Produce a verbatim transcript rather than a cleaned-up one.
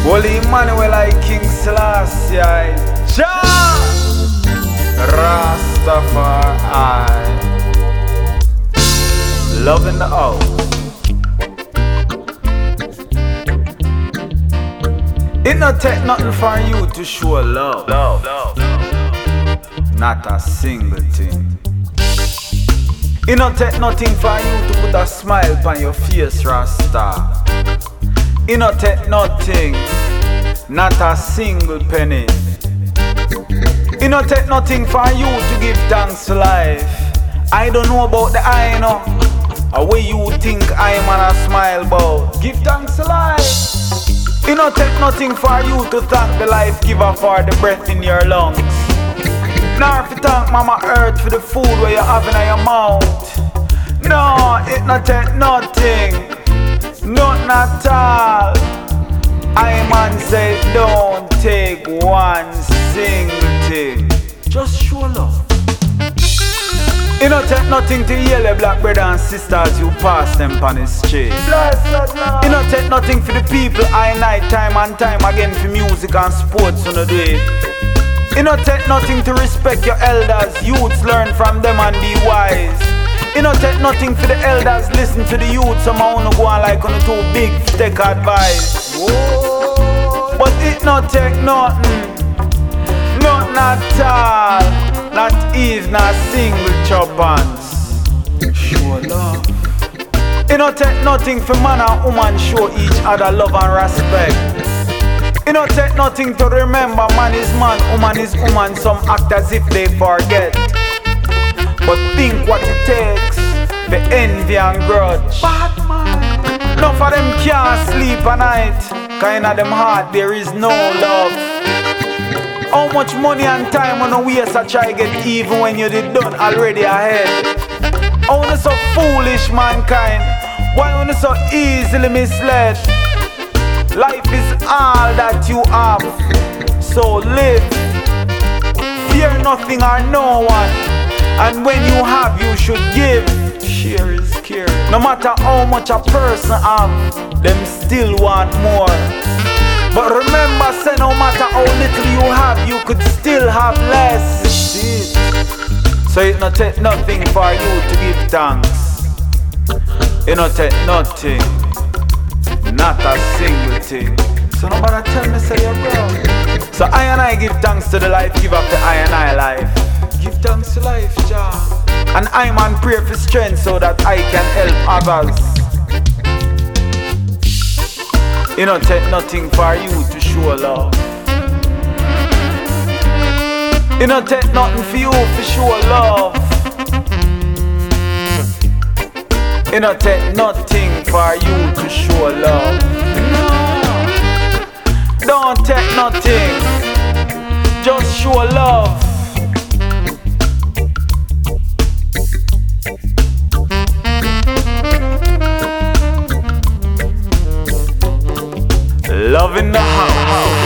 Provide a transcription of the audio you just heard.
Holy Emmanuel, I King Selassie, Jah Rastafari, love in the house. It not take nothing for you to show love. Love, love, love. Not a single thing. It not take nothing for you to put a smile on your face, Rasta. It not take nothing, not a single penny. It not take nothing for you to give thanks to life. I don't know about the I know, a way you think I am on a smile about. Give thanks to life. It not take nothing for you to thank the life giver for the breath in your lungs. Nor if you thank Mama Earth for the food where you're having in your mouth. No, it not take nothing, nothing at all. I man say don't take one single thing, just show love. It don't take nothing to heal the black brother and sisters you pass them on the street. It don't take nothing for the people I night time and time again for music and sports on the day. It don't take nothing to respect your elders, youths learn from them and be wise. It don't take nothing for the elders listen to the youths, some wanna go on like on the too big to take advice. Whoa. But it not take nothing, nothing at all. Not even a single chopans. Show love. It don't take nothing for man and woman show each other love and respect. It don't take nothing to remember man is man, woman is woman. Some act as if they forget, but think what it takes for envy and grudge. Bad man. None of them can't sleep at night, cause in them heart there is no love. How much money and time on the waste I try get even when you did done already ahead. How you so foolish mankind? Why you so easily misled? Life is all that you have, so live. Fear nothing or no one, and when you have you should give. Share is care. No matter how much a person have, them still want more. But remember, say no matter how little you have, you could still have less. So it not take nothing for you to give thanks. It not take nothing, not a single thing. So nobody tell me say you're wrong. So I and I give thanks to the life giver of the I and I life. Give thanks to life, Jah. And I man pray for strength so that I can help others. It don't take nothing for you to show love. It don't take nothing for you to show love. It don't take nothing for you to show love. No. Don't take nothing, just show love. Love in the house.